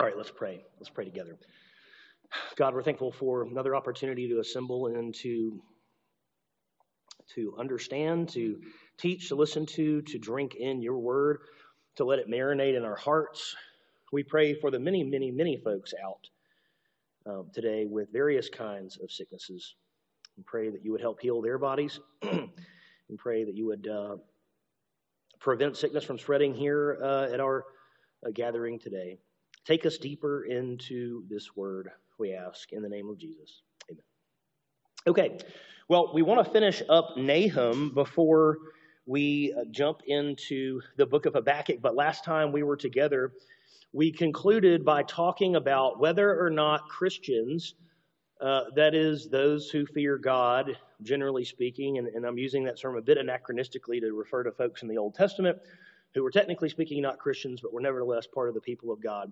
All right, let's pray. Let's pray together. God, we're thankful for another opportunity to assemble and to understand, to teach, to listen to drink in your word, to let it marinate in our hearts. We pray for the many, many, many folks out today with various kinds of sicknesses. We pray that you would help heal their bodies. We pray that you would prevent sickness from spreading here at our gathering today. Take us deeper into this word, we ask, in the name of Jesus. Amen. Okay, well, we want to finish up Nahum before we jump into the book of Habakkuk, but last time we were together, we concluded by talking about whether or not Christians, that is, those who fear God, generally speaking, and I'm using that term a bit anachronistically to refer to folks in the Old Testament, who were technically speaking not Christians, but were nevertheless part of the people of God.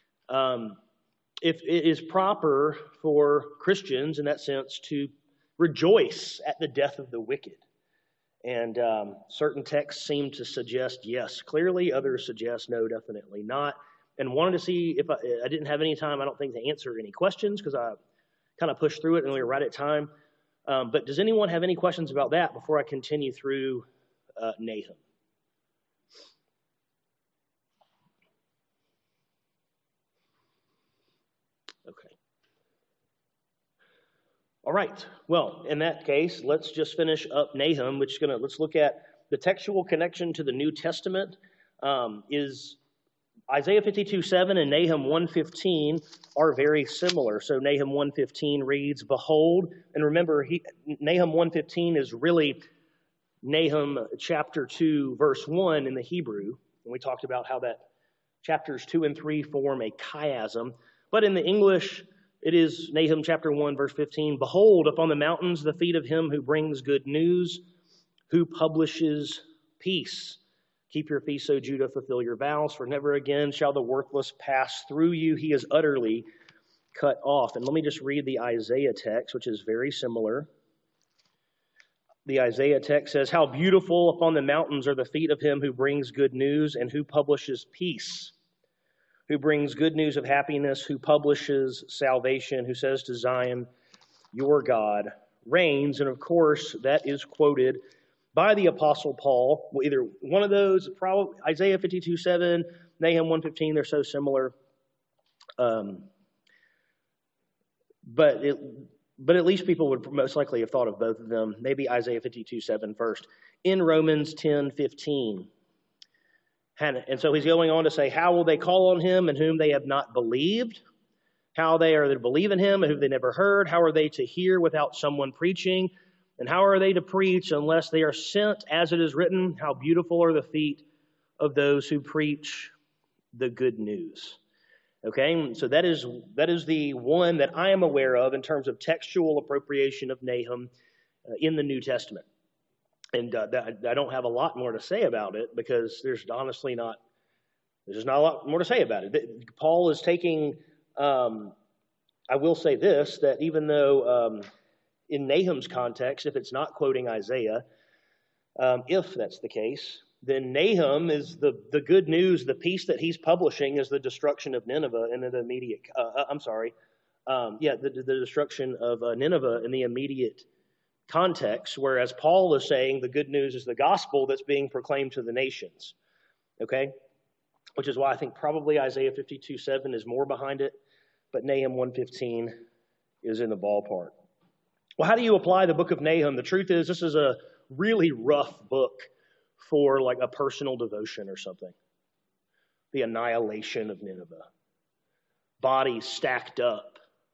If it is proper for Christians, in that sense, to rejoice at the death of the wicked. And certain texts seem to suggest yes, clearly. Others suggest no, definitely not. And wanted to see if I didn't have any time, I don't think, to answer any questions, because I kind of pushed through it and we were right at time. But does anyone have any questions about that before I continue through Nahum? Okay. All right. Well, in that case, let's just finish up Nahum, let's look at the textual connection to the New Testament. Is Isaiah 52:7 and Nahum 1:15 are very similar. So Nahum 1:15 reads, "Behold," and remember, Nahum 1:15 is really Nahum chapter 2, verse 1 in the Hebrew. And we talked about how that chapters 2 and 3 form a chiasm. But in the English, it is Nahum chapter 1, verse 15. "Behold, upon the mountains the feet of him who brings good news, who publishes peace. Keep your feast, O Judah, fulfill your vows, for never again shall the worthless pass through you. He is utterly cut off." And let me just read the Isaiah text, which is very similar. The Isaiah text says, "How beautiful upon the mountains are the feet of him who brings good news and who publishes peace, who brings good news of happiness, who publishes salvation, who says to Zion, your God reigns." And of course, that is quoted by the Apostle Paul. Well, either one of those, probably Isaiah 52:7, Nahum 1:15, they're so similar. But at least people would most likely have thought of both of them. Maybe Isaiah 52:7 first. In Romans 10:15. And so he's going on to say, "How will they call on him in whom they have not believed? How they are to believe in him and whom they never heard? How are they to hear without someone preaching? And how are they to preach unless they are sent? As it is written, how beautiful are the feet of those who preach the good news." Okay, so that is the one that I am aware of in terms of textual appropriation of Nahum in the New Testament. And I don't have a lot more to say about it because there's just not a lot more to say about it. Paul is taking, I will say this, that even though in Nahum's context, if it's not quoting Isaiah, if that's the case, then Nahum is the good news, the peace that he's publishing is the destruction of Nineveh in the immediate, the destruction of Nineveh in the immediate context, whereas Paul is saying the good news is the gospel that's being proclaimed to the nations, okay? Which is why I think probably Isaiah 52:7 is more behind it, but Nahum 1:15 is in the ballpark. Well, how do you apply the book of Nahum? The truth is, this is a really rough book for like a personal devotion or something. The annihilation of Nineveh. Bodies stacked up.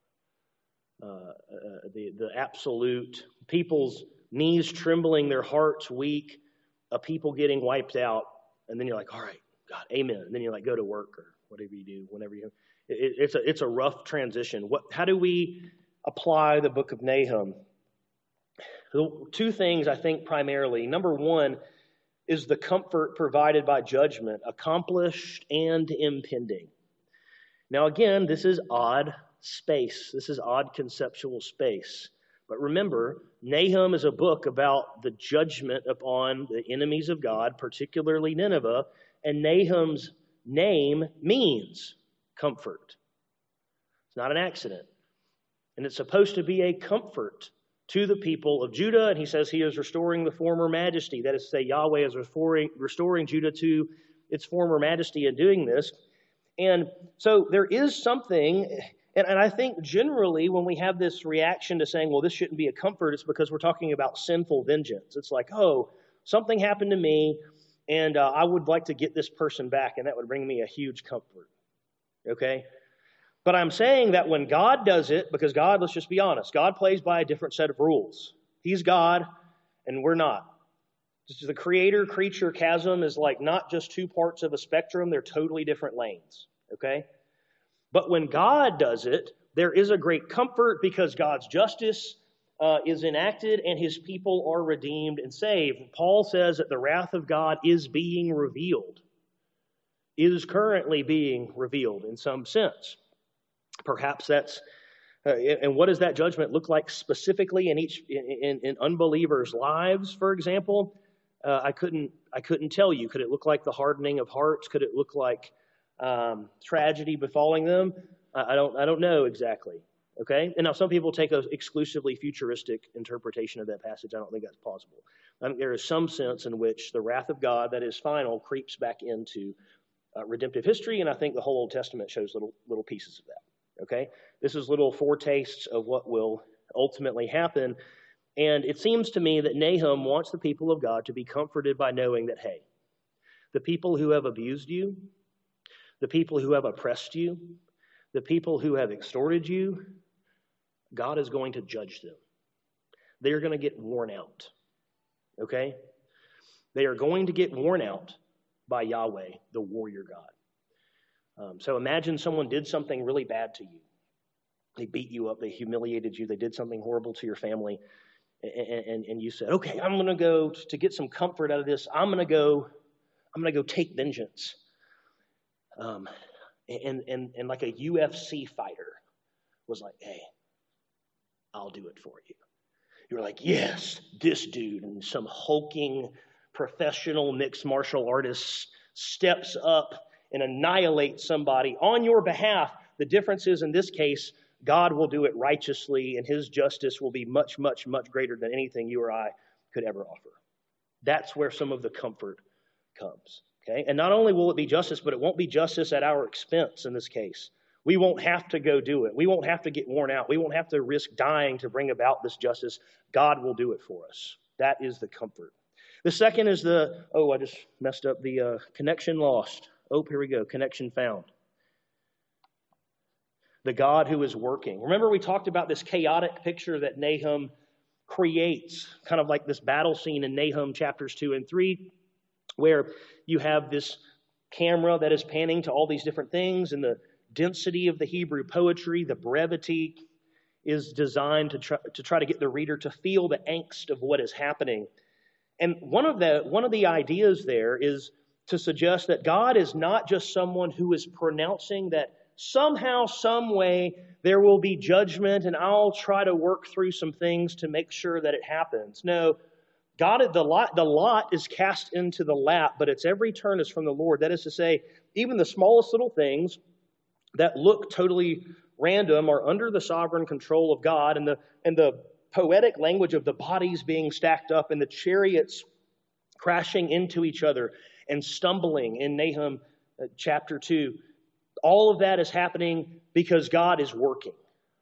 The absolute, people's knees trembling, their hearts weak, a people getting wiped out, and then you're like, all right, God, amen. And then you like go to work or whatever you do, whenever you. It's a rough transition. How do we apply the book of Nahum? Two things, I think, primarily. Number one is the comfort provided by judgment, accomplished and impending. Now, again, this is odd space. This is odd conceptual space. But remember, Nahum is a book about the judgment upon the enemies of God, particularly Nineveh, and Nahum's name means comfort. It's not an accident. And it's supposed to be a comfort to the people of Judah. And he says he is restoring the former majesty. That is to say, Yahweh is restoring Judah to its former majesty in doing this. And so there is something, and I think generally when we have this reaction to saying, well, this shouldn't be a comfort, it's because we're talking about sinful vengeance. It's like, oh, something happened to me, and I would like to get this person back, and that would bring me a huge comfort. Okay? But I'm saying that when God does it, because God, let's just be honest, God plays by a different set of rules. He's God, and we're not. The creator-creature chasm is like not just two parts of a spectrum, they're totally different lanes. Okay? But when God does it, there is a great comfort because God's justice is enacted and his people are redeemed and saved. Paul says that the wrath of God is being revealed, is currently being revealed in some sense. Perhaps that's, and what does that judgment look like specifically in unbelievers' lives, for example? I couldn't tell you. Could it look like the hardening of hearts? Could it look like tragedy befalling them? I don't know exactly. Okay? And now some people take an exclusively futuristic interpretation of that passage. I don't think that's possible. I think there is some sense in which the wrath of God that is final creeps back into redemptive history, and I think the whole Old Testament shows little pieces of that. Okay? This is little foretastes of what will ultimately happen, and it seems to me that Nahum wants the people of God to be comforted by knowing that, hey, the people who have abused you, the people who have oppressed you, the people who have extorted you, God is going to judge them. They are going to get worn out. Okay? They are going to get worn out by Yahweh, the warrior God. So imagine someone did something really bad to you. They beat you up, they humiliated you, they did something horrible to your family, and you said, okay, I'm going to go to get some comfort out of this. I'm going to go take vengeance. And like a UFC fighter was like, hey, I'll do it for you. You were like, yes, this dude, and some hulking professional mixed martial artist steps up and annihilates somebody on your behalf. The difference is, in this case, God will do it righteously, and his justice will be much, much, much greater than anything you or I could ever offer. That's where some of the comfort comes. Okay? And not only will it be justice, but it won't be justice at our expense in this case. We won't have to go do it. We won't have to get worn out. We won't have to risk dying to bring about this justice. God will do it for us. That is the comfort. The second is I just messed up the connection lost. Oh, here we go. Connection found. The God who is working. Remember we talked about this chaotic picture that Nahum creates, kind of like this battle scene in Nahum chapters 2 and 3, where you have this camera that is panning to all these different things, and the density of the Hebrew poetry, the brevity is designed to try to get the reader to feel the angst of what is happening. And one of the ideas there is to suggest that God is not just someone who is pronouncing that somehow, some way, there will be judgment, and I'll try to work through some things to make sure that it happens. No, God, the lot is cast into the lap, but its every turn is from the Lord. That is to say, even the smallest little things that look totally random are under the sovereign control of God, and the poetic language of the bodies being stacked up and the chariots crashing into each other and stumbling in Nahum chapter 2. All of that is happening because God is working.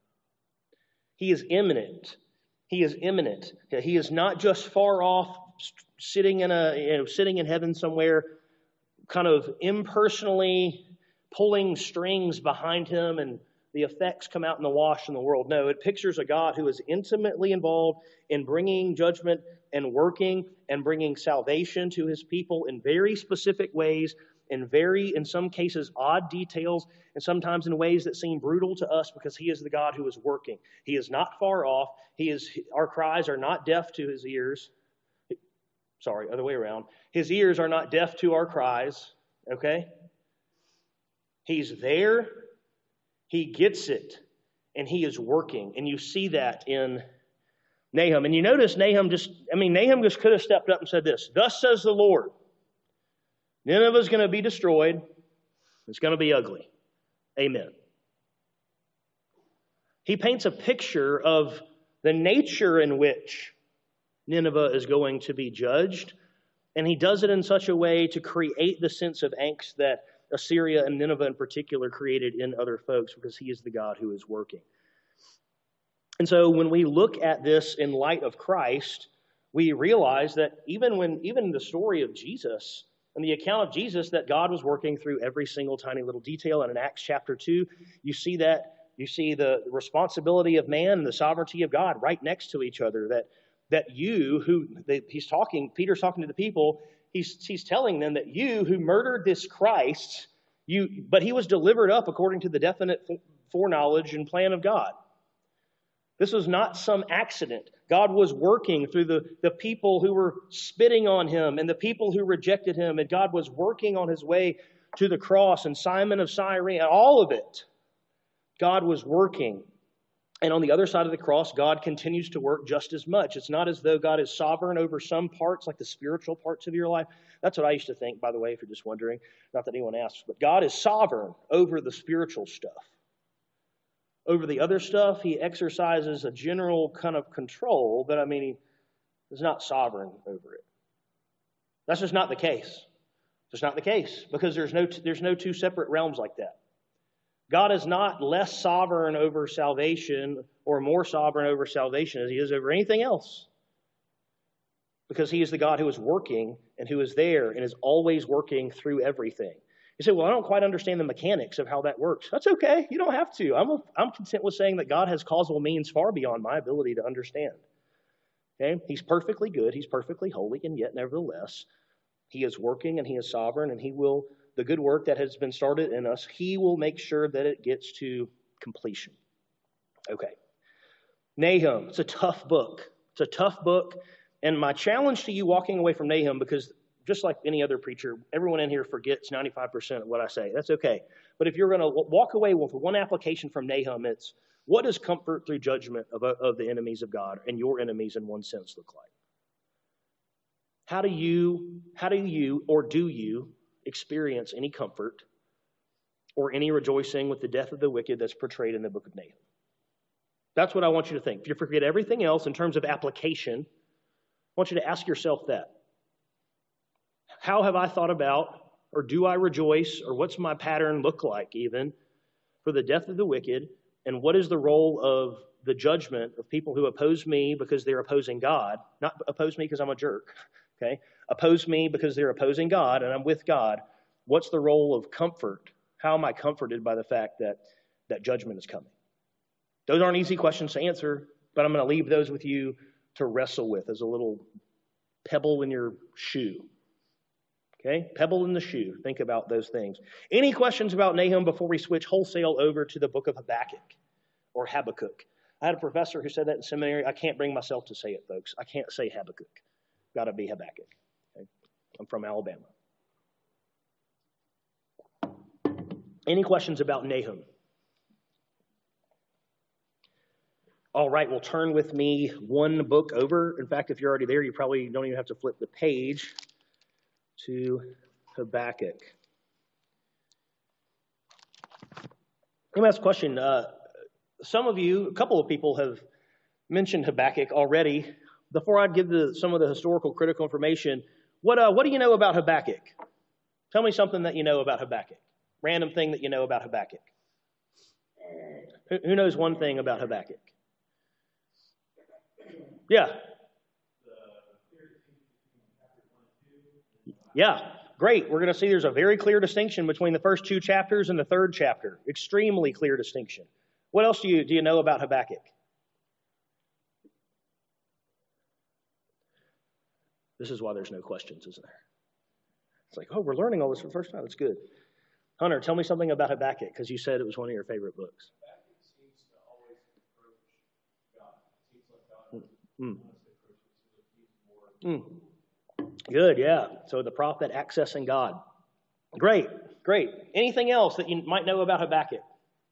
He is imminent. He is imminent. He is not just far off, sitting in heaven somewhere, kind of impersonally pulling strings behind him, and the effects come out in the wash in the world. No, it pictures a God who is intimately involved in bringing judgment and working and bringing salvation to his people in very specific ways, in some cases, odd details, and sometimes in ways that seem brutal to us, because he is the God who is working. He is not far off. Our cries are not deaf to his ears. Sorry, other way around. His ears are not deaf to our cries, okay? He's there, he gets it, and he is working. And you see that in Nahum. And you notice Nahum just could have stepped up and said this, "Thus says the Lord, Nineveh is going to be destroyed. It's going to be ugly. Amen. He paints a picture of the nature in which Nineveh is going to be judged, and he does it in such a way to create the sense of angst that Assyria and Nineveh in particular created in other folks, because he is the God who is working. And so when we look at this in light of Christ, we realize that even the story of Jesus and the account of Jesus, that God was working through every single tiny little detail. And in Acts chapter 2, you see the responsibility of man and the sovereignty of God right next to each other. Peter's talking to the people, he's telling them that you who murdered this Christ, but he was delivered up according to the definite foreknowledge and plan of God. This was not some accident. God was working through the people who were spitting on him and the people who rejected him, and God was working on his way to the cross, and Simon of Cyrene, all of it. God was working. And on the other side of the cross, God continues to work just as much. It's not as though God is sovereign over some parts, like the spiritual parts of your life. That's what I used to think, by the way, if you're just wondering. Not that anyone asks, but God is sovereign over the spiritual stuff. Over the other stuff, he exercises a general kind of control, but he is not sovereign over it. That's just not the case. It's not the case, because there's no two separate realms like that. God is not less sovereign over salvation or more sovereign over salvation as he is over anything else. Because he is the God who is working and who is there and is always working through everything. You say, well, I don't quite understand the mechanics of how that works. That's okay. You don't have to. I'm content with saying that God has causal means far beyond my ability to understand. Okay? He's perfectly good. He's perfectly holy, and yet nevertheless, he is working and he is sovereign, and he will, the good work that has been started in us, he will make sure that it gets to completion. Okay. Nahum. It's a tough book. It's a tough book. And my challenge to you walking away from Nahum, because just like any other preacher, everyone in here forgets 95% of what I say. That's okay. But if you're going to walk away with one application from Nahum, it's what does comfort through judgment of the enemies of God and your enemies in one sense look like? How do you or do you experience any comfort or any rejoicing with the death of the wicked that's portrayed in the book of Nahum? That's what I want you to think. If you forget everything else in terms of application, I want you to ask yourself that. How have I thought about, or do I rejoice, or what's my pattern look like even for the death of the wicked, and what is the role of the judgment of people who oppose me because they're opposing God, not oppose me because I'm a jerk, okay? Oppose me because they're opposing God and I'm with God. What's the role of comfort? How am I comforted by the fact that judgment is coming? Those aren't easy questions to answer, but I'm going to leave those with you to wrestle with as a little pebble in your shoe. Okay? Pebble in the shoe. Think about those things. Any questions about Nahum before we switch wholesale over to the book of Habakkuk or Habakkuk? I had a professor who said that in seminary. I can't bring myself to say it, folks. I can't say Habakkuk. Got to be Habakkuk. Okay? I'm from Alabama. Any questions about Nahum? All right, well, turn with me one book over. In fact, if you're already there, you probably don't even have to flip the page to Habakkuk. Let me ask a question. Some of you, a couple of people have mentioned Habakkuk already. Before I give some of the historical critical information, what do you know about Habakkuk? Tell me something that you know about Habakkuk. Random thing that you know about Habakkuk. Who knows one thing about Habakkuk? Yeah. Yeah, great. We're going to see there's a very clear distinction between the first two chapters and the third chapter. Extremely clear distinction. What else do you know about Habakkuk? This is why there's no questions, isn't there? It's like, oh, we're learning all this for the first time. That's good. Hunter, tell me something about Habakkuk, because you said it was one of your favorite books. Habakkuk seems to always approach God. It seems like God wants to approach us. Good, yeah. So the prophet accessing God. Great. Anything else that you might know about Habakkuk?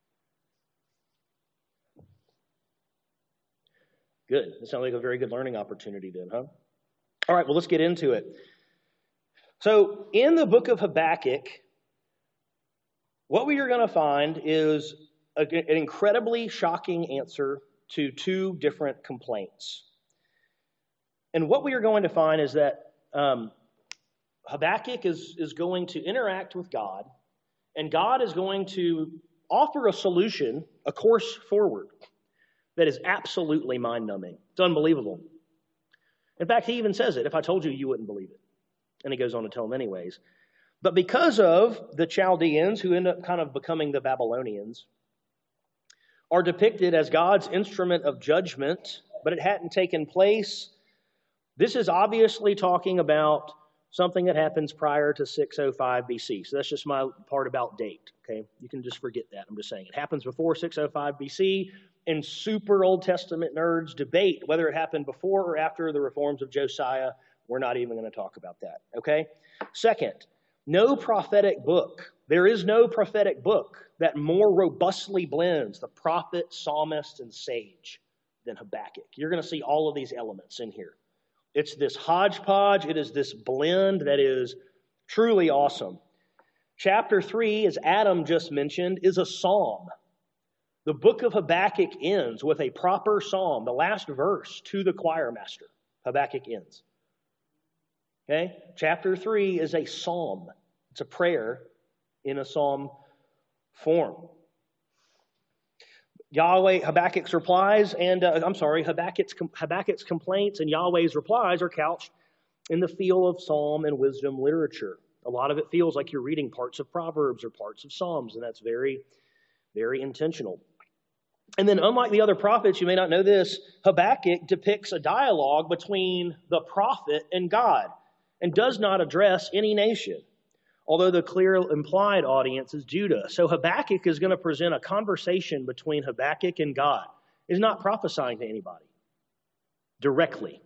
Good. That sounds like a very good learning opportunity then, huh? All right, well, let's get into it. So in the book of Habakkuk, what we are going to find is an incredibly shocking answer to two different complaints. And what we are going to find is that Habakkuk is going to interact with God, and God is going to offer a solution, a course forward, that is absolutely mind-numbing. It's unbelievable. In fact, he even says it. If I told you, you wouldn't believe it. And he goes on to tell them anyways. But because of the Chaldeans, who end up kind of becoming the Babylonians, are depicted as God's instrument of judgment, but it hadn't taken place. This is obviously talking about something that happens prior to 605 BC. So that's just my part about date, okay? You can just forget that. I'm just saying it happens before 605 BC, and super Old Testament nerds debate whether it happened before or after the reforms of Josiah. We're not even going to talk about that, okay? Second, no prophetic book. There is no prophetic book that more robustly blends the prophet, psalmist, and sage than Habakkuk. You're going to see all of these elements in here. It's this hodgepodge. It is this blend that is truly awesome. Chapter 3, as Adam just mentioned, is a psalm. The book of Habakkuk ends with a proper psalm. The last verse to the choir master, Habakkuk ends. Okay? Chapter 3 is a psalm. It's a prayer in a psalm form. Habakkuk's replies and, Habakkuk's complaints and Yahweh's replies are couched in the feel of psalm and wisdom literature. A lot of it feels like you're reading parts of Proverbs or parts of Psalms, and that's very, very intentional. And then, unlike the other prophets, you may not know this, Habakkuk depicts a dialogue between the prophet and God and does not address any nation, although the clear implied audience is Judah. So Habakkuk is going to present a conversation between Habakkuk and God. He's not prophesying to anybody directly.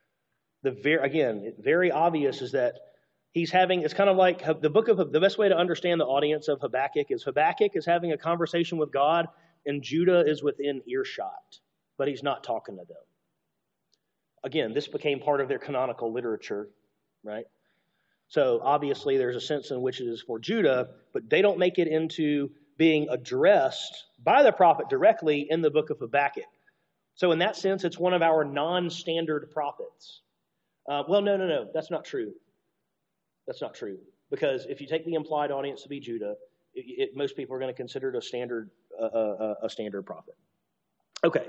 Very obvious is that he's having, it's kind of like the best way to understand the audience of Habakkuk is having a conversation with God, and Judah is within earshot, but he's not talking to them. Again, this became part of their canonical literature, right? So obviously there's a sense in which it is for Judah, but they don't make it into being addressed by the prophet directly in the book of Habakkuk. So in that sense, it's one of our non-standard prophets. No, that's not true. That's not true. Because if you take the implied audience to be Judah, most people are going to consider it a standard prophet. Okay.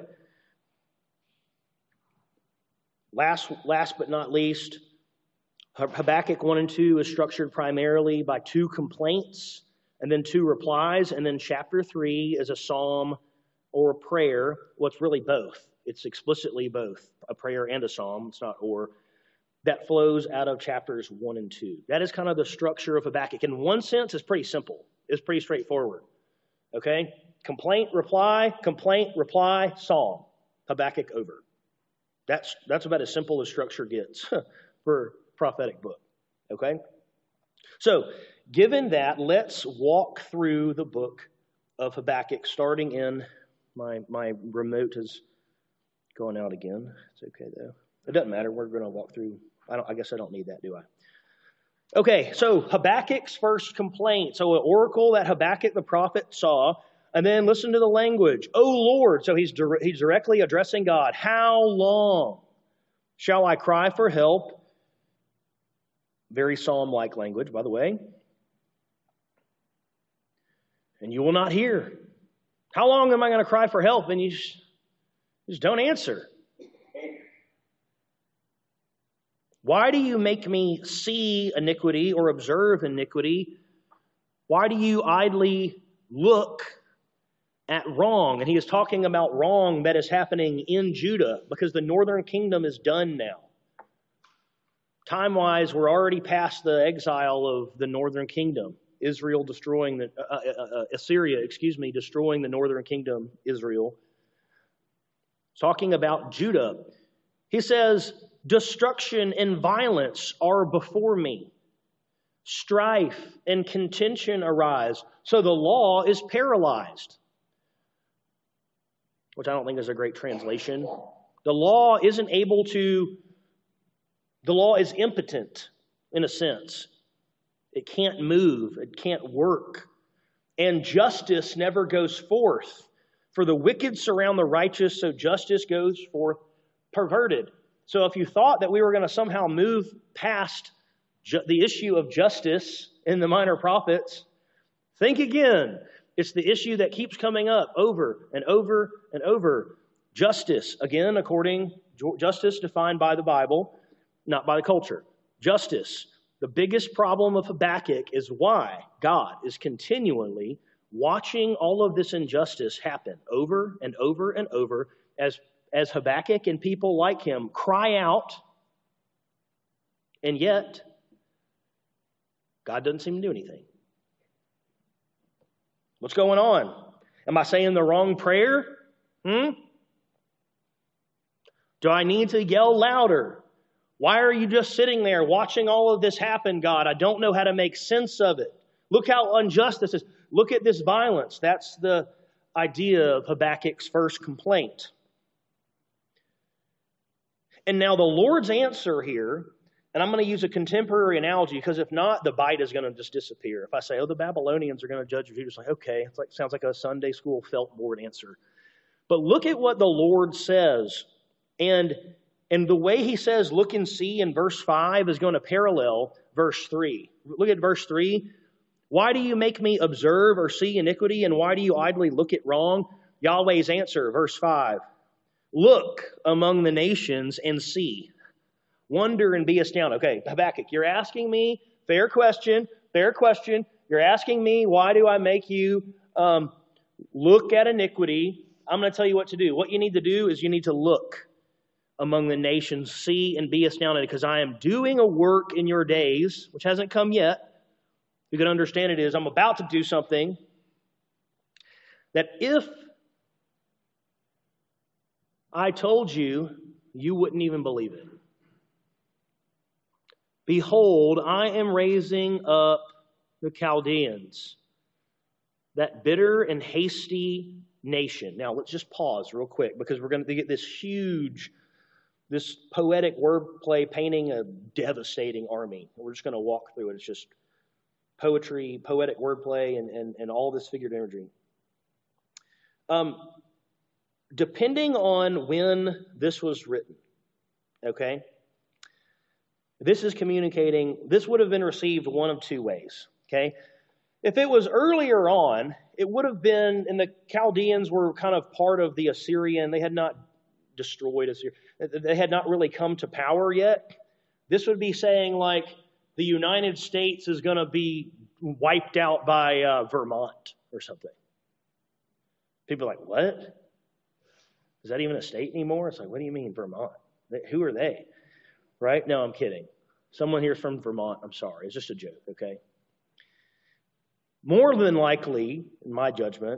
Last but not least, Habakkuk 1 and 2 is structured primarily by two complaints and then two replies, and then chapter 3 is a psalm or a prayer. Well, it's really both. It's explicitly both, a prayer and a psalm. It's not or. That flows out of chapters 1 and 2. That is kind of the structure of Habakkuk. In one sense, it's pretty simple. It's pretty straightforward. Okay? Complaint, reply, psalm. Habakkuk over. That's about as simple as structure gets for a prophetic book. Okay? So, given that, let's walk through the book of Habakkuk, starting in, my remote is going out again. It's okay, though. It doesn't matter. We're going to walk through. I guess I don't need that, do I? Okay, so Habakkuk's first complaint. So an oracle that Habakkuk the prophet saw, and then listen to the language. Oh Lord, so he's directly addressing God. How long shall I cry for help? Very psalm-like language, by the way. And you will not hear. How long am I going to cry for help? And you just don't answer. Why do you make me see iniquity or observe iniquity? Why do you idly look at wrong? And he is talking about wrong that is happening in Judah because the northern kingdom is done now. Time-wise, we're already past the exile of the northern kingdom. Assyria, destroying the northern kingdom, Israel. Talking about Judah. He says, destruction and violence are before me. Strife and contention arise. So the law is paralyzed. Which I don't think is a great translation. The law is impotent in a sense. It can't move. It can't work. and justice never goes forth. For the wicked surround the righteous, so justice goes forth perverted. So if you thought that we were going to somehow move past the issue of justice in the Minor Prophets, think again. It's the issue that keeps coming up over and over and over. Justice, again, justice defined by the Bible, not by the culture. Justice. The biggest problem of Habakkuk is why God is continually watching all of this injustice happen over and over and over as Habakkuk and people like him cry out, and yet God doesn't seem to do anything. What's going on? Am I saying the wrong prayer? Do I need to yell louder? Why are you just sitting there watching all of this happen, God? I don't know how to make sense of it. Look how unjust this is. Look at this violence. That's the idea of Habakkuk's first complaint. And now the Lord's answer here, and I'm going to use a contemporary analogy, because if not, the bite is going to just disappear. If I say, the Babylonians are going to judge Judah, it's like, okay, sounds like a Sunday school felt board answer. But look at what the Lord says. And the way he says, look and see in verse 5 is going to parallel verse 3. Look at verse 3. Why do you make me observe or see iniquity, and why do you idly look at wrong? Yahweh's answer, verse 5. Look among the nations and see. Wonder and be astounded. Okay, Habakkuk, you're asking me, fair question. You're asking me, why do I make you look at iniquity? I'm going to tell you what to do. What you need to do is you need to look among the nations, see and be astounded, because I am doing a work in your days, which hasn't come yet. You can understand it is, I'm about to do something that if I told you, you wouldn't even believe it. Behold, I am raising up the Chaldeans, that bitter and hasty nation. Now, let's just pause real quick, because we're going to get this poetic wordplay painting a devastating army. We're just going to walk through it. It's just poetry, poetic wordplay, and all this figurative imagery. Depending on when this was written, okay, this is communicating, this would have been received one of two ways, okay? If it was earlier on, it would have been, and the Chaldeans were kind of part of the Assyrian, they had not destroyed Assyria, they had not really come to power yet. This would be saying like the United States is going to be wiped out by Vermont or something. People are like, what? Is that even a state anymore? It's like, what do you mean Vermont? Who are they? Right? No, I'm kidding. Someone here's from Vermont. I'm sorry. It's just a joke, okay? More than likely, in my judgment,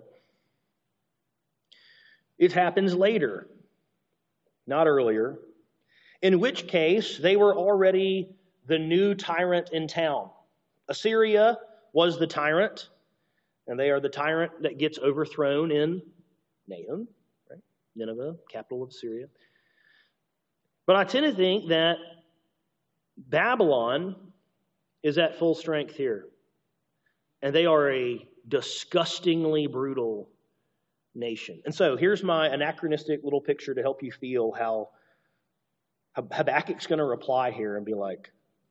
it happens later, not earlier, in which case they were already the new tyrant in town. Assyria was the tyrant, and they are the tyrant that gets overthrown in Nahum, right? Nineveh, capital of Syria. But I tend to think that Babylon is at full strength here. And they are a disgustingly brutal nation. And so here's my anachronistic little picture to help you feel how Habakkuk's going to reply here and be like,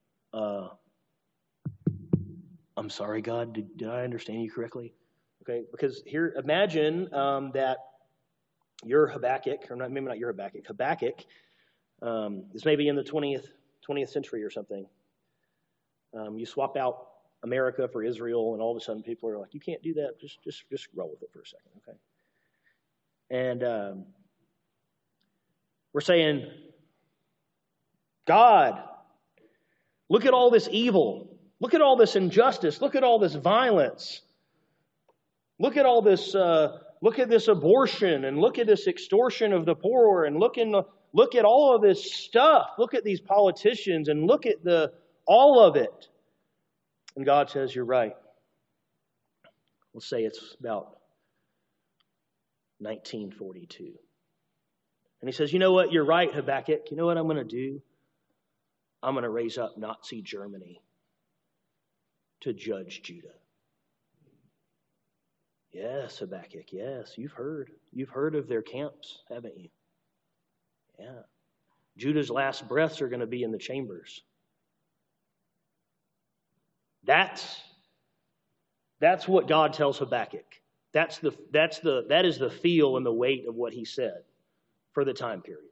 I'm sorry, God, did I understand you correctly? Okay, because here, imagine that you're Habakkuk, or maybe not you're Habakkuk. Habakkuk is maybe in the 20th century or something. You swap out America for Israel, and all of a sudden people are like, you can't do that. Just roll with it for a second, okay? And we're saying, God, look at all this evil. Look at all this injustice. Look at all this violence. Look at all this. Look at this abortion, and look at this extortion of the poor, and look at all of this stuff. Look at these politicians, and look at all of it. And God says, you're right. Let's say it's about 1942. And he says, you know what? You're right, Habakkuk. You know what I'm going to do? I'm going to raise up Nazi Germany to judge Judah. Yes, Habakkuk, yes, you've heard. You've heard of their camps, haven't you? Yeah. Judah's last breaths are going to be in the chambers. That's what God tells Habakkuk. That is the feel and the weight of what he said for the time period.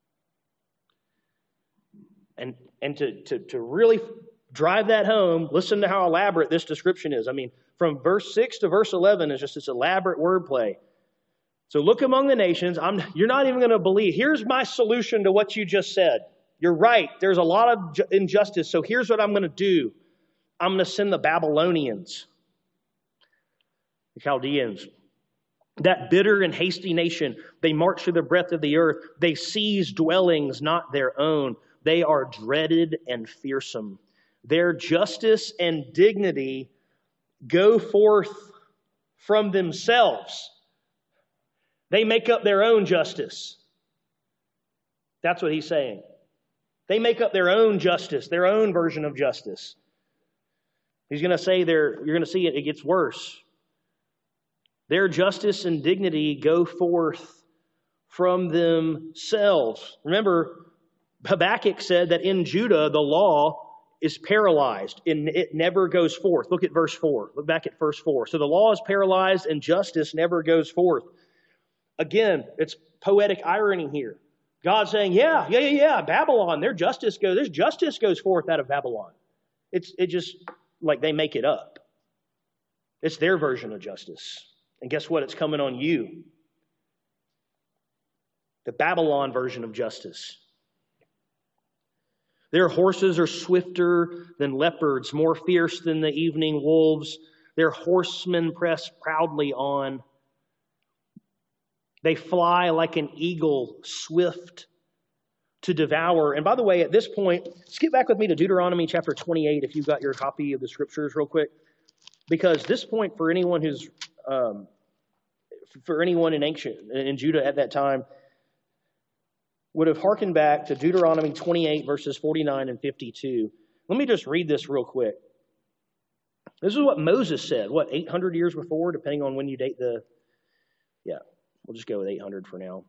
And to really drive that home, listen to how elaborate this description is. I mean, from verse 6 to verse 11 is just this elaborate wordplay. So look among the nations. You're not even going to believe. Here's my solution to what you just said. You're right. There's a lot of injustice. So here's what I'm going to do. I'm going to send the Babylonians, the Chaldeans, that bitter and hasty nation. They march through the breadth of the earth. They seize dwellings not their own. They are dreaded and fearsome. Their justice and dignity go forth from themselves. They make up their own justice. That's what he's saying. They make up their own justice, their own version of justice. He's going to say you're going to see it gets worse. Their justice and dignity go forth from themselves. Remember, Habakkuk said that in Judah, the law is paralyzed and it never goes forth. Look at verse 4. Look back at verse 4. So the law is paralyzed and justice never goes forth. Again, it's poetic irony here. God's saying, yeah, Babylon, their justice goes forth out of Babylon. It just like they make it up. It's their version of justice. And guess what? It's coming on you. The Babylon version of justice. Their horses are swifter than leopards, more fierce than the evening wolves. Their horsemen press proudly on. They fly like an eagle, swift to devour. And by the way, at this point, skip back with me to Deuteronomy chapter 28 if you've got your copy of the scriptures real quick. Because this point for anyone who's in Judah at that time would have hearkened back to Deuteronomy 28 verses 49 and 52. Let me just read this real quick. This is what Moses said, 800 years before, depending on when you date we'll just go with 800 for now.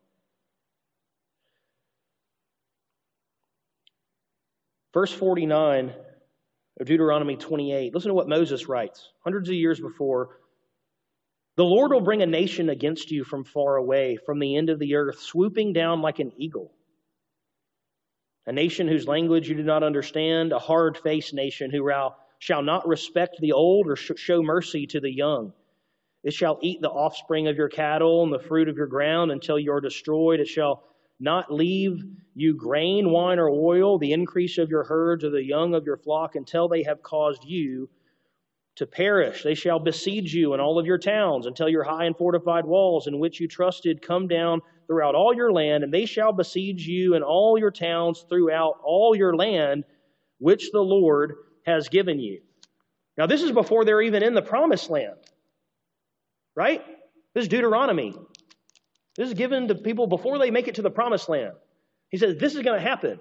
Verse 49 of Deuteronomy 28. Listen to what Moses writes, hundreds of years before. The Lord will bring a nation against you from far away, from the end of the earth, swooping down like an eagle. A nation whose language you do not understand, a hard-faced nation who shall not respect the old or show mercy to the young. It shall eat the offspring of your cattle and the fruit of your ground until you are destroyed. It shall not leave you grain, wine, or oil, the increase of your herds or the young of your flock, until they have caused you to perish. They shall besiege you in all of your towns until your high and fortified walls in which you trusted come down throughout all your land, and they shall besiege you in all your towns throughout all your land, which the Lord has given you. Now, this is before they're even in the promised land, right? This is Deuteronomy. This is given to people before they make it to the promised land. He says, this is going to happen.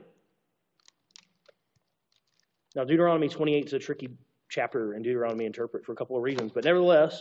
Now, Deuteronomy 28 is a tricky chapter in Deuteronomy interpret for a couple of reasons, but nevertheless,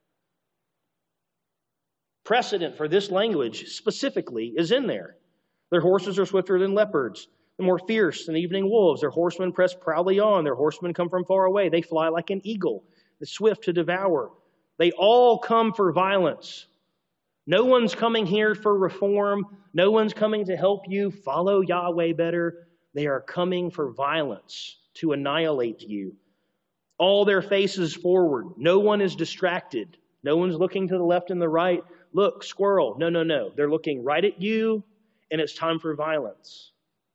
precedent for this language specifically is in there. Their horses are swifter than leopards. They're more fierce than evening wolves. Their horsemen press proudly on. Their horsemen come from far away. They fly like an eagle. They're swift to devour. They all come for violence. No one's coming here for reform. No one's coming to help you follow Yahweh better. They are coming for violence to annihilate you. All their faces forward. No one is distracted. No one's looking to the left and the right. Look, squirrel. No. They're looking right at you, and it's time for violence.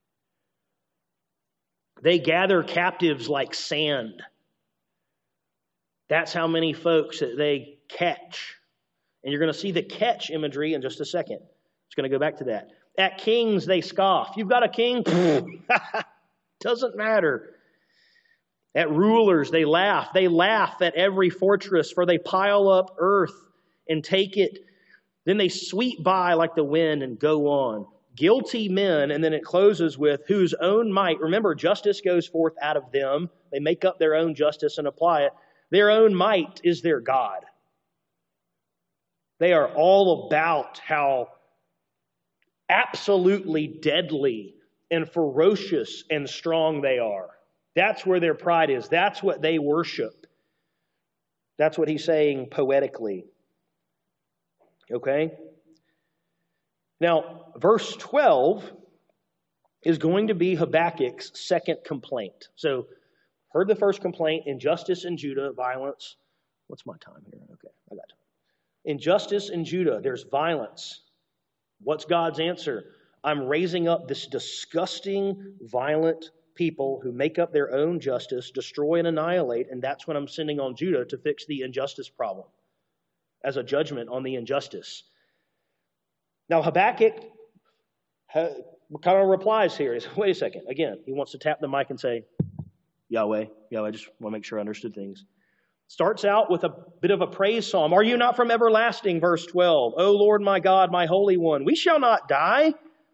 They gather captives like sand. That's how many folks that they catch. And you're going to see the catch imagery in just a second. It's going to go back to that. At kings, they scoff. You've got a king? Doesn't matter. At rulers, they laugh. They laugh at every fortress, for they pile up earth and take it. Then they sweep by like the wind and go on. Guilty men, and then it closes with, whose own might. Remember, justice goes forth out of them. They make up their own justice and apply it. Their own might is their God. They are all about how absolutely deadly and ferocious and strong they are. That's where their pride is. That's what they worship. That's what he's saying poetically. Okay? Now, verse 12 is going to be Habakkuk's second complaint. So, heard the first complaint, injustice in Judah, violence. What's my time here? Okay, I got time. Injustice in Judah, there's violence. What's God's answer? I'm raising up this disgusting, violent people who make up their own justice, destroy and annihilate, and that's what I'm sending on Judah to fix the injustice problem as a judgment on the injustice. Now, Habakkuk kind of replies here. He says, wait a second. Again, he wants to tap the mic and say, Yahweh, I just want to make sure I understood things. Starts out with a bit of a praise psalm. Are you not from everlasting? Verse 12. O Lord, my God, my Holy One, we shall not die.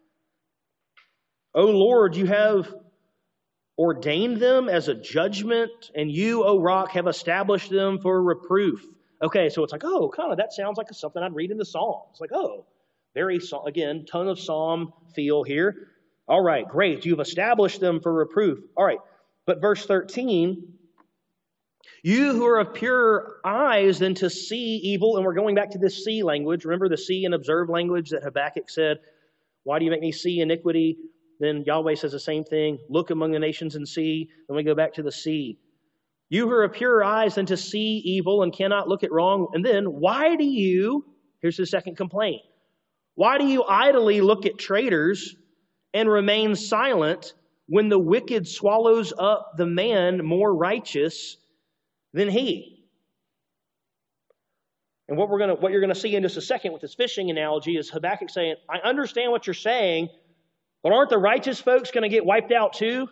O Lord, you have ordained them as a judgment, and you, O rock, have established them for reproof. Okay, so it's like, oh, kind of, that sounds like something I'd read in the Psalms. It's like, oh, very, again, ton of psalm feel here. All right, great. You've established them for reproof. All right, but verse 13, you who are of pure eyes than to see evil, and we're going back to this see language. Remember the see and observe language that Habakkuk said, why do you make me see iniquity? Then Yahweh says the same thing, look among the nations and see. Then we go back to the see. You who are of pure eyes than to see evil and cannot look at wrong. And then why do you, here's the second complaint, why do you idly look at traitors and remain silent when the wicked swallows up the man more righteous than he? And what you're going to see in just a second with this fishing analogy is Habakkuk saying, I understand what you're saying, but aren't the righteous folks going to get wiped out too?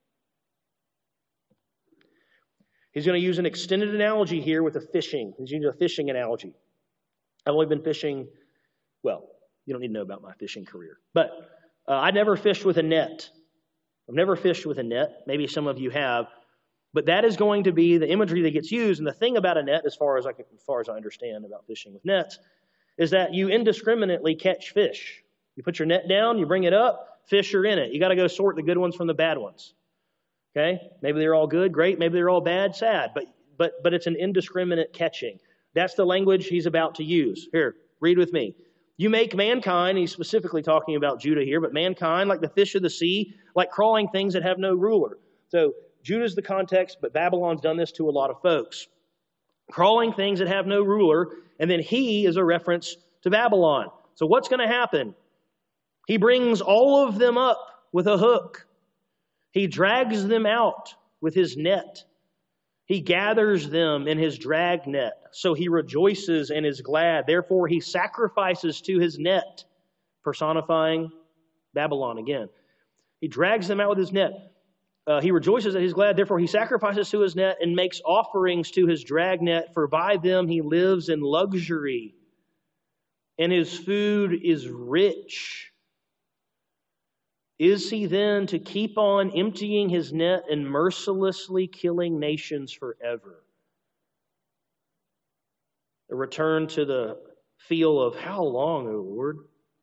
He's going to use an extended analogy here with a fishing. He's using a fishing analogy. I've only been fishing, well, you don't need to know about my fishing career. But I never fished with a net. I've never fished with a net. Maybe some of you have. But that is going to be the imagery that gets used. And the thing about a net, as far as I understand about fishing with nets, is that you indiscriminately catch fish. You put your net down, you bring it up, fish are in it. You got to go sort the good ones from the bad ones. Okay? Maybe they're all good, great. Maybe they're all bad, sad. But it's an indiscriminate catching. That's the language he's about to use. Here, read with me. You make mankind, he's specifically talking about Judah here, but mankind like the fish of the sea, like crawling things that have no ruler. So Judah's the context, but Babylon's done this to a lot of folks. Crawling things that have no ruler, and then he is a reference to Babylon. So what's going to happen? He brings all of them up with a hook. He drags them out with his net. He gathers them in his drag net. So he rejoices and is glad. Therefore he sacrifices to his net, personifying Babylon again. He drags them out with his net. He rejoices and he's glad. Therefore he sacrifices to his net and makes offerings to his drag net. For by them he lives in luxury, and his food is rich. Is he then to keep on emptying his net and mercilessly killing nations forever? A return to the feel of how long, O Lord?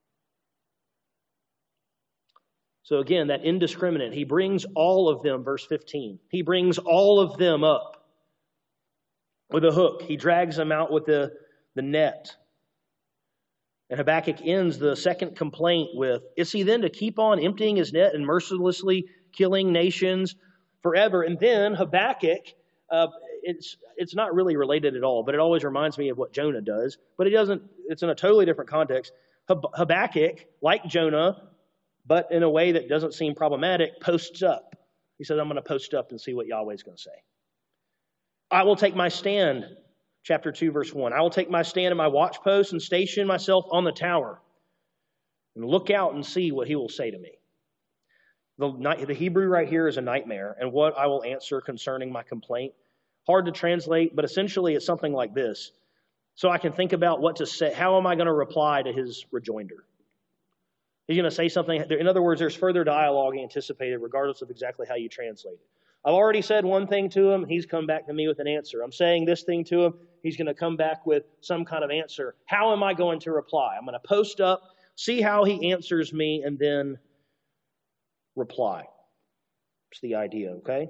So again, that indiscriminate, he brings all of them, verse 15. He brings all of them up with a hook. He drags them out with the net. And Habakkuk ends the second complaint with, is he then to keep on emptying his net and mercilessly killing nations forever? And then Habakkuk, it's not really related at all, but it always reminds me of what Jonah does. But it's in a totally different context. Habakkuk, like Jonah, but in a way that doesn't seem problematic, posts up. He says, I'm going to post up and see what Yahweh's going to say. I will take my stand. Chapter 2, verse 1. I will take my stand at my watch post and station myself on the tower and look out and see what he will say to me. The Hebrew right here is a nightmare, and what I will answer concerning my complaint. Hard to translate, but essentially it's something like this. So I can think about what to say. How am I going to reply to his rejoinder? He's going to say something. In other words, there's further dialogue anticipated regardless of exactly how you translate it. I've already said one thing to him. He's come back to me with an answer. I'm saying this thing to him. He's going to come back with some kind of answer. How am I going to reply? I'm going to post up, see how he answers me, and then reply. That's the idea, okay?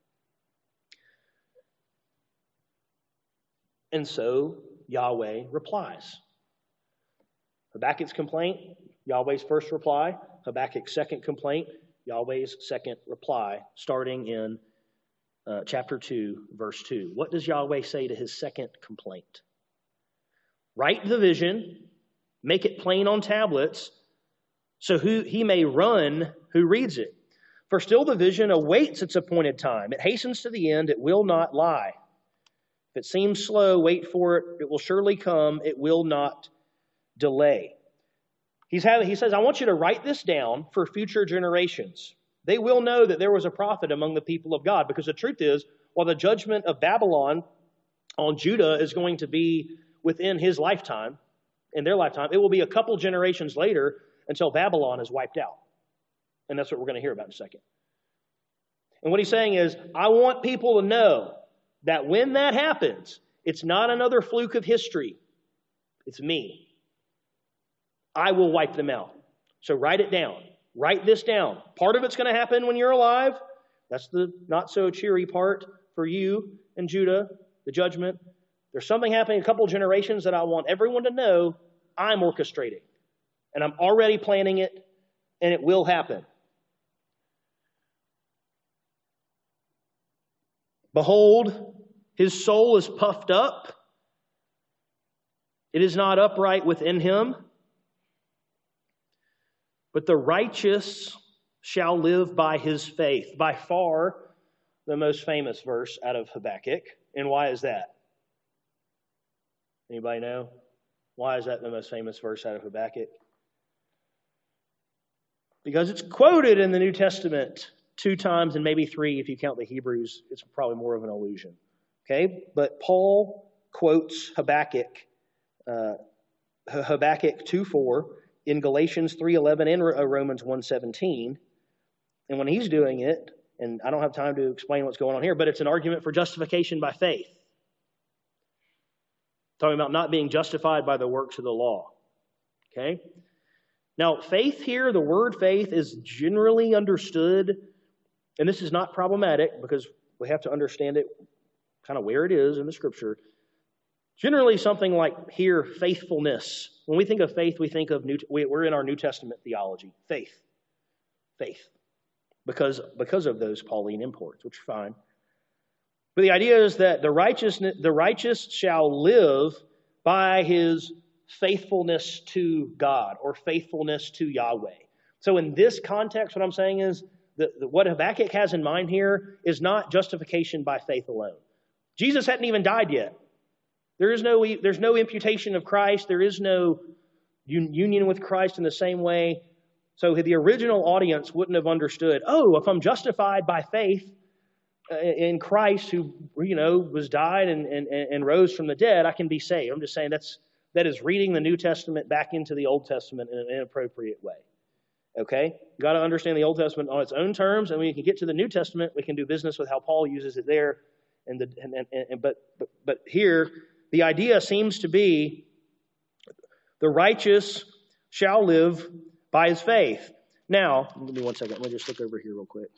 And so Yahweh replies. Habakkuk's complaint, Yahweh's first reply. Habakkuk's second complaint, Yahweh's second reply, starting in chapter 2, verse 2. What does Yahweh say to his second complaint? Write the vision, make it plain on tablets, so he may run who reads it. For still the vision awaits its appointed time. It hastens to the end, it will not lie. If it seems slow, wait for it. It will surely come. It will not delay. He says, I want you to write this down for future generations. They will know that there was a prophet among the people of God, because the truth is, while the judgment of Babylon on Judah is going to be within his lifetime, in their lifetime, it will be a couple generations later until Babylon is wiped out. And that's what we're going to hear about in a second. And what he's saying is, I want people to know that when that happens, it's not another fluke of history. It's me. I will wipe them out. So write it down. Write this down. Part of it's going to happen when you're alive. That's the not so cheery part for you and Judah, the judgment. There's something happening a couple generations that I want everyone to know I'm orchestrating. And I'm already planning it, and it will happen. Behold, his soul is puffed up. It is not upright within him. But the righteous shall live by his faith. By far the most famous verse out of Habakkuk. And why is that? Anybody know? Why is that the most famous verse out of Habakkuk? Because it's quoted in the New Testament 2 times and maybe 3 if you count the Hebrews. It's probably more of an allusion. Okay? But Paul quotes Habakkuk 2:4 in Galatians 3:11 and Romans 1:17. And when he's doing it, and I don't have time to explain what's going on here, but it's an argument for justification by faith. Talking about not being justified by the works of the law. Okay? Now, faith here, the word faith, is generally understood, and this is not problematic because we have to understand it kind of where it is in the Scripture. Generally something like here, faithfulness. When we think of faith, we think of, we're in our New Testament theology. Faith. Because of those Pauline imports, which are fine. But the idea is that the righteous shall live by his faithfulness to God or faithfulness to Yahweh. So in this context, what I'm saying is that what Habakkuk has in mind here is not justification by faith alone. Jesus hadn't even died yet. There's no imputation of Christ. There is no union with Christ in the same way. So the original audience wouldn't have understood, oh, if I'm justified by faith in Christ who, was died and rose from the dead, I can be saved. I'm just saying that is reading the New Testament back into the Old Testament in an inappropriate way. Okay? You've got to understand the Old Testament on its own terms, and when you can get to the New Testament, we can do business with how Paul uses it there. But here, the idea seems to be the righteous shall live by his faith. Now, give me one second. Let me just look over here real quick.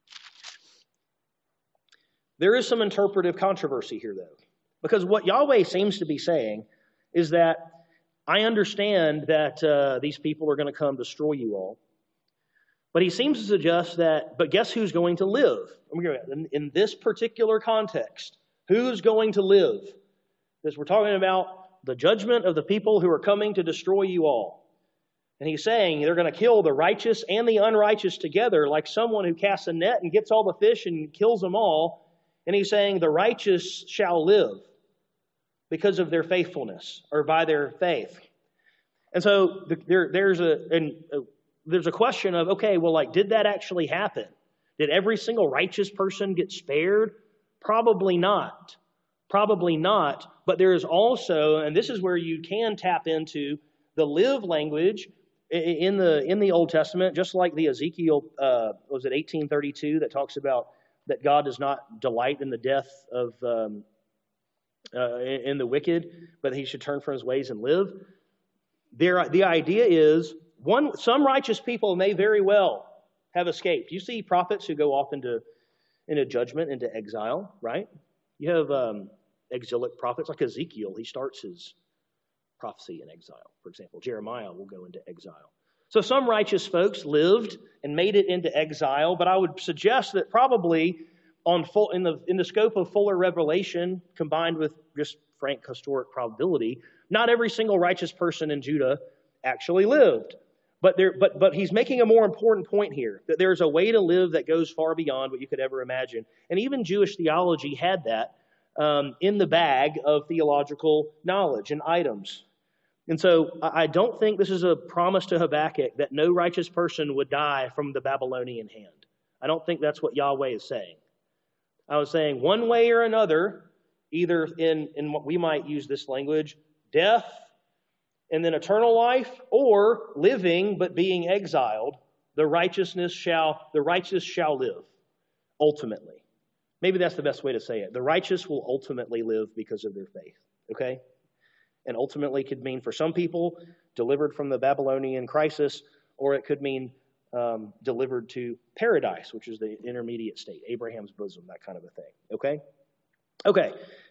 There is some interpretive controversy here, though. Because what Yahweh seems to be saying is that I understand that these people are going to come destroy you all. But he seems to suggest that, but guess who's going to live? In this particular context, who's going to live? Because we're talking about the judgment of the people who are coming to destroy you all. And he's saying they're going to kill the righteous and the unrighteous together, like someone who casts a net and gets all the fish and kills them all. And he's saying the righteous shall live because of their faithfulness or by their faith. And so there's a question of, okay, well, did that actually happen? Did every single righteous person get spared? Probably not. But there is also, and this is where you can tap into the live language in the Old Testament, just like the Ezekiel, 1832, that talks about that God does not delight in the death of in the wicked, but he should turn from his ways and live. The idea is, some righteous people may very well have escaped. You see prophets who go off into judgment, into exile, right? You have exilic prophets like Ezekiel. He starts his prophecy in exile, for example. Jeremiah will go into exile. So some righteous folks lived and made it into exile, but I would suggest that probably in the scope of fuller revelation, combined with just frank historic probability, not every single righteous person in Judah actually lived. But he's making a more important point here, that there's a way to live that goes far beyond what you could ever imagine. And even Jewish theology had that in the bag of theological knowledge and items. And so I don't think this is a promise to Habakkuk that no righteous person would die from the Babylonian hand. I don't think that's what Yahweh is saying. I was saying one way or another, either in what we might use this language, death and then eternal life, or living but being exiled, the righteous shall live, ultimately. Maybe that's the best way to say it. The righteous will ultimately live because of their faith, okay? And ultimately could mean for some people delivered from the Babylonian crisis, or it could mean delivered to paradise, which is the intermediate state, Abraham's bosom, that kind of a thing. Okay? Okay.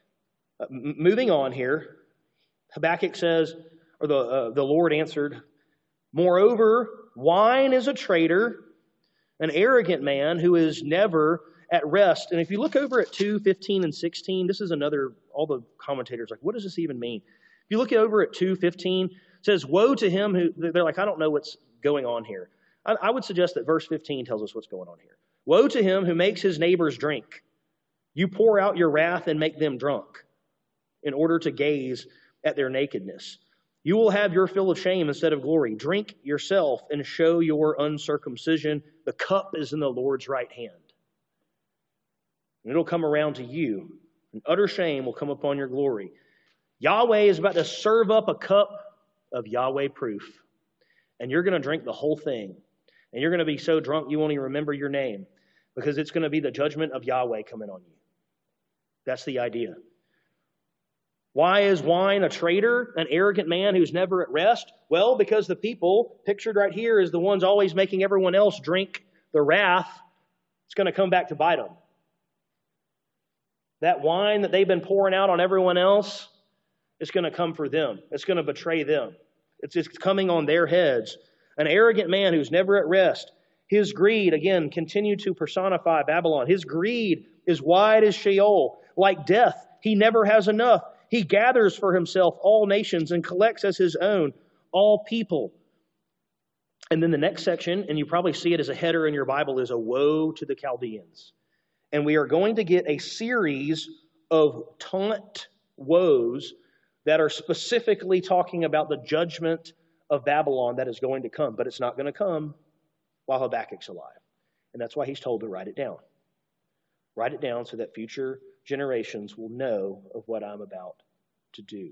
Moving on here, Habakkuk says, or the Lord answered, "Moreover, wine is a traitor, an arrogant man who is never at rest." And if you look over at 2:15 and 16, this is another, all the commentators are like, what does this even mean? If you look over at 2:15, it says, "Woe to him who," they're like, I don't know what's going on here. I would suggest that verse 15 tells us what's going on here. "Woe to him who makes his neighbors drink. You pour out your wrath and make them drunk in order to gaze at their nakedness. You will have your fill of shame instead of glory. Drink yourself and show your uncircumcision. The cup is in the Lord's right hand. And it'll come around to you. And utter shame will come upon your glory." Yahweh is about to serve up a cup of Yahweh proof. And you're going to drink the whole thing. And you're going to be so drunk you won't even remember your name, because it's going to be the judgment of Yahweh coming on you. That's the idea. Why is wine a traitor, an arrogant man who's never at rest? Well, because the people pictured right here is the ones always making everyone else drink the wrath. It's going to come back to bite them. That wine that they've been pouring out on everyone else, it's going to come for them. It's going to betray them. It's coming on their heads. An arrogant man who's never at rest. His greed, again, continue to personify Babylon. His greed is wide as Sheol. Like death, he never has enough. He gathers for himself all nations and collects as his own all people. And then the next section, and you probably see it as a header in your Bible, is a woe to the Chaldeans. And we are going to get a series of taunt woes that are specifically talking about the judgment of Babylon that is going to come. But it's not going to come while Habakkuk's alive. And that's why he's told to write it down. Write it down so that future generations will know of what I'm about to do.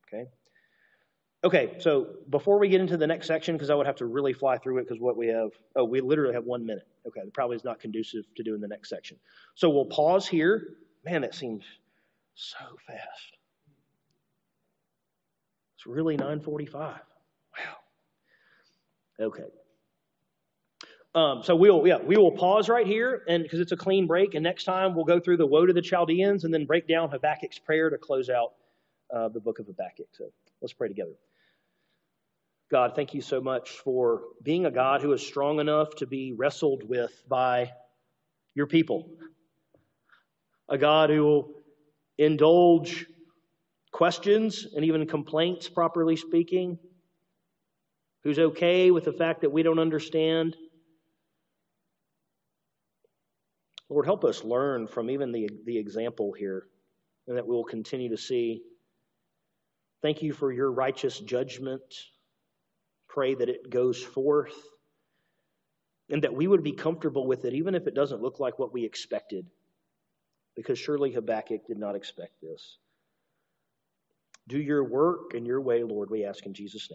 Okay, so before we get into the next section, because I would have to really fly through it, because what we have, we literally have 1 minute. Okay, that probably is not conducive to doing the next section. So we'll pause here. Man, that seems so fast. It's really 9:45. Wow. Okay. So we will pause right here, and because it's a clean break, and next time we'll go through the woe to the Chaldeans and then break down Habakkuk's prayer to close out the book of Habakkuk. So let's pray together. God, thank you so much for being a God who is strong enough to be wrestled with by your people. A God who will indulge questions and even complaints, properly speaking, who's okay with the fact that we don't understand. Lord, help us learn from even the example here, and that we will continue to see. Thank you for your righteous judgment. Pray that it goes forth, and that we would be comfortable with it, even if it doesn't look like what we expected, because surely Habakkuk did not expect this. Do your work in your way, Lord, we ask in Jesus' name.